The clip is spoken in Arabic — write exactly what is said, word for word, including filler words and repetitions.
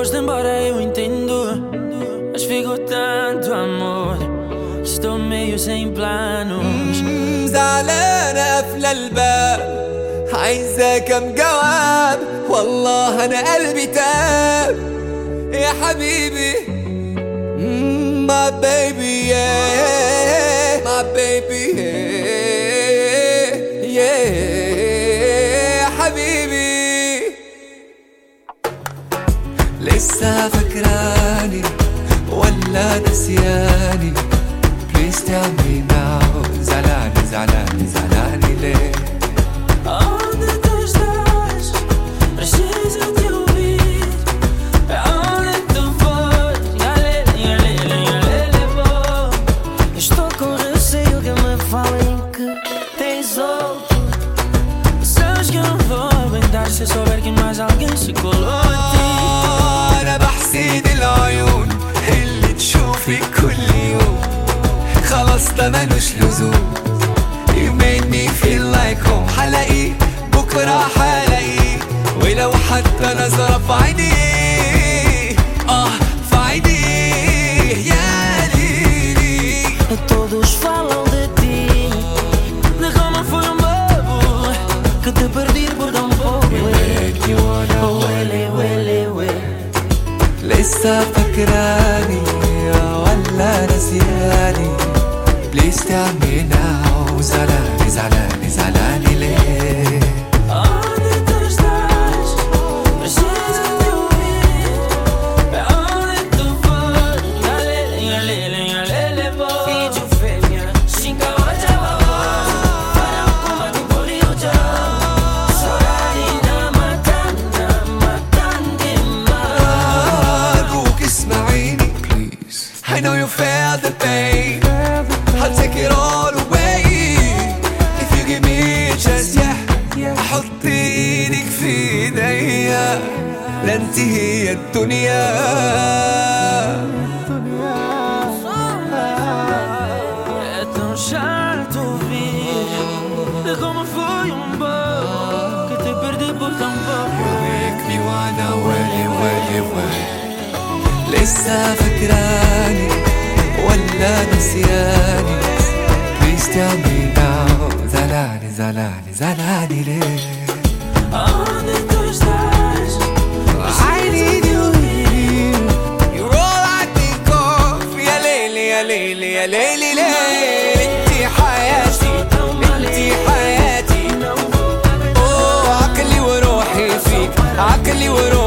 foste embora eu entendo, mas ficou tanto amor que estou meio sem planos. زعلانة قافلة الباب عايزة كم جواب، والله أنا قلبي تاب يا حبيبي. My baby yeah, my baby yeah, yeah يا حبيبي. لسه فاكراني ولا نسياني؟ Please tell me now. زعلاني زعلاني زعلاني ليه؟ Onde tu estás? Preciso te ouvir. Aonde tu fores? Galele, galele, galele, vou. Estou com receio que me falem que tens outro. Sabes que eu não vou aguentar se souber que mais alguém se colou em ti. أنا بحسد العيون اللي تشوفك كل يوم، خلاص ده ملوش لزوم. You made me feel like home. حلاقيه بكرة حلاقيه، ولو حتى نظرة في عينيه، آه في عينيه يا ليلي. Todos falam de ti, de como foi um bobo que te perdi por tão pouco. Uele, uele, uele. لسه فاكراني ولا نسياني؟ Please tell me now. زعلاني زعلاني زعلاني ليه؟ Onde tu estás? Preciso te ouvir. Aonde tu fores? Galele, galele, galele, vou. Filho fêmea, xinga hoje a para uma que poliu já. Sorarina matanda, matanda demais. أرجوك اسمعيني please. I know you feel the pain. I'll take it all away if you give me a chance. Yeah, أحط إيدك في إيديا، لا انت هي الدنيا. É tão chato ouvir de como foi um bobo que te perdi por tão pouco. make me wanna ولي ولي ولي. لسه فاكراني ولا نسياني؟ Please tell me now. زعلاني زعلاني زعلاني ليه؟ Onde tu estás? I need you here. You're all I think of. يا ليلي يا ليلي يا ليلي ليلي. انتي حياتي انتي حياتي. اوه عقلي وروحي فيك، عقلي وروحي